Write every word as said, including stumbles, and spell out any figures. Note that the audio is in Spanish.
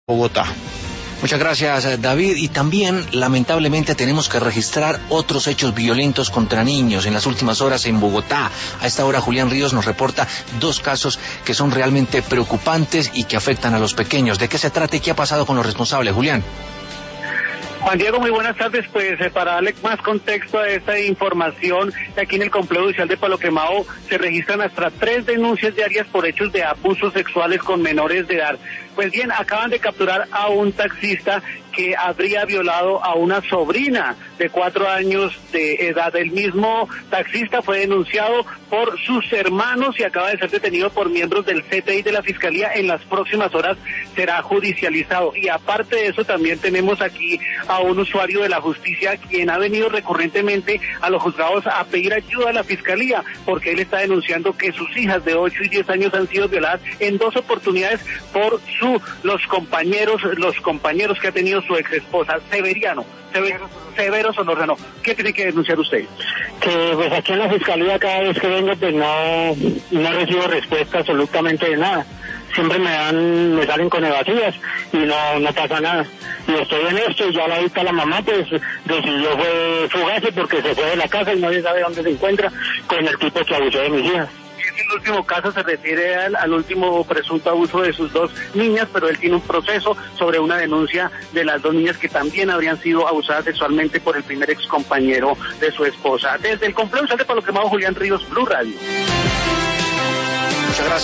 Bogotá. Muchas gracias, David. Y también, lamentablemente, tenemos que registrar otros hechos violentos contra niños en las últimas horas en Bogotá. A esta hora, Julián Ríos nos reporta dos casos que son realmente preocupantes y que afectan a los pequeños. ¿De qué se trata y qué ha pasado con los responsables, Julián? Juan Diego, muy buenas tardes. Pues eh, para darle más contexto a esta información, aquí en el complejo judicial de Palo Quemado se registran hasta tres denuncias diarias por hechos de abusos sexuales con menores de edad. Pues bien, acaban de capturar a un taxista que habría violado a una sobrina de cuatro años de edad. El mismo taxista fue denunciado por sus hermanos y acaba de ser detenido por miembros del C T I de la Fiscalía. En las próximas horas será judicializado. Y aparte de eso, también tenemos aquí a un usuario de la justicia quien ha venido recurrentemente a los juzgados a pedir ayuda a la Fiscalía, porque él está denunciando que sus hijas de ocho y diez años han sido violadas en dos oportunidades por su los compañeros, los compañeros que ha tenido su ex esposa, Severiano, Severo, Severo Solórzano. ¿Qué tiene que denunciar usted? Que pues aquí en la Fiscalía cada vez que vengo pues no, no recibo respuesta absolutamente de nada. Siempre me dan, me salen con evasivas y no, no pasa nada. Y estoy en esto y ya la vista la mamá pues decidió fue fugarse porque se fue de la casa y nadie sabe dónde se encuentra con el tipo que abusó de mis hijas. El último caso se refiere al, al último presunto abuso de sus dos niñas, pero él tiene un proceso sobre una denuncia de las dos niñas que también habrían sido abusadas sexualmente por el primer ex compañero de su esposa. Desde el complejo de Palo Quemado, Julián Ríos, Blue Radio. Muchas gracias.